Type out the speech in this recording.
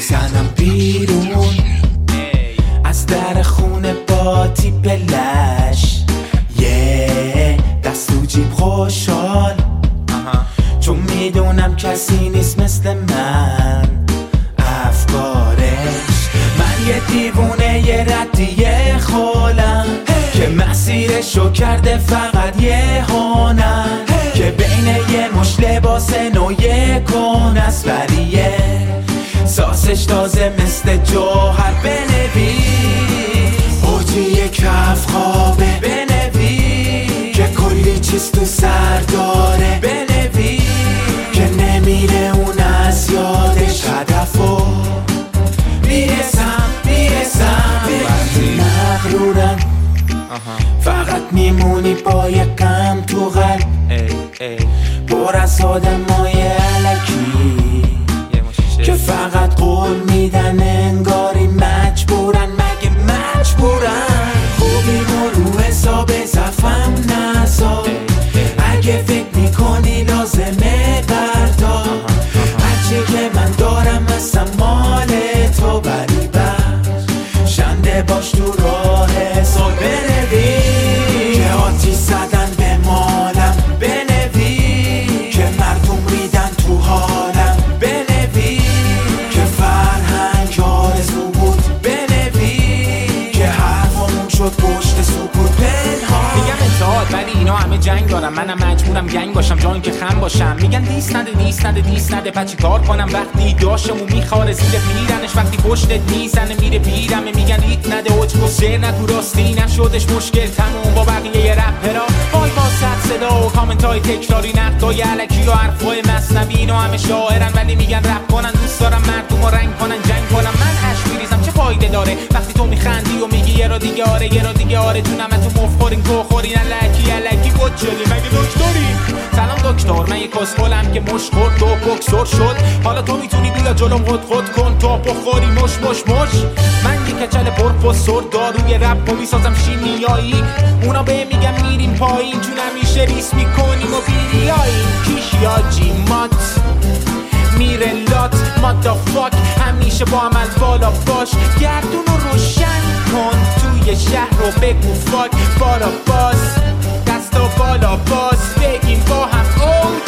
میزنم بیرون از در خونه با تیپ لش دست تو جیب خوشحال چون میدونم کسی نیست مثل من افکارش من یه دیوونه یه ردیه خالم که مسیرشو کرده فقط یه هانم که بین یه مش لباس نو یه کن است ولیه ساسش تازه مثل جوهر بنویس اوجی یک کف خوابه بنویس که کلی چیز تو سر داره بنویس که نمیره اون از یادش هدفو میرسم مغرورم فقط میمونی با یه غم تو قلب پر از آدمای الکی که فقط قول میدن انگاری مجبورن مگه مجبورن خوبیمو رو حساب زفم نزا اگه فکر میکنی لازمه بردار هرچی که من دارم اصلا مال تو بری شنده باش تو راه حساب بنویس که آتیش زدن به مالم بنویس که مردم ریدن تو حالم بنویس که فرهنگ آرزو بود بنویس که حرفمون شد پشت سکوت پنهان میگم اتحاد ولی اینا همه جنگ دارم منم مجبورم گنگ باشم جایی که خم باشم میگن دیست نده بچه کار کنم وقتی داشمو میخواره زیر پیرنش وقتی پشتت میزنه میره پیرمه میگن ریت نده اوجگو شعر نگو راستی نشدش مشکل تموم با بقیه رپرا وای با صد صدا و کامنتای تکراری نقدای الکی و حرفای مصنوی اینا همه شاعرن ولی میگن رپ کنن دوست دارم مردم رو رنگ کنن جنگ کنم من اش میریزم چه فایده داره وقتی تو میخندی و میگی یه را دیگه آره تو نمتو مفخورین تو خورین الکی بود جلی مگه دکتری سلام دکتر من یه کسخلم که مش خورد تو بکسور شد حالا تو میتونی بیا جلوم خود کن تو بخوری مش من یه کچل پرفسور داروی رپ و میسازم شیمیایی اونا به میگم میریم پایین چون همیشه ریس میکنیم و بیریاییم کیش یا جیمات میره لات مادافاک همیشه با عمل بالا باش گردون رو روشن کن توی شهر رو بگو فاک بارا باز دستا بالا باز بگیم با هم